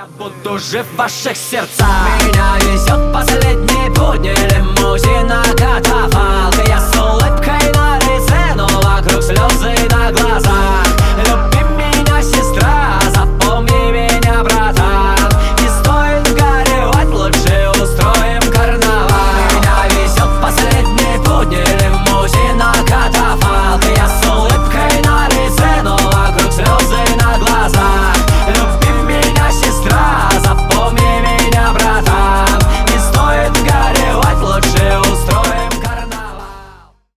Я буду жив в ваших сердцах. Меня везет последний будни лимузина катафалк.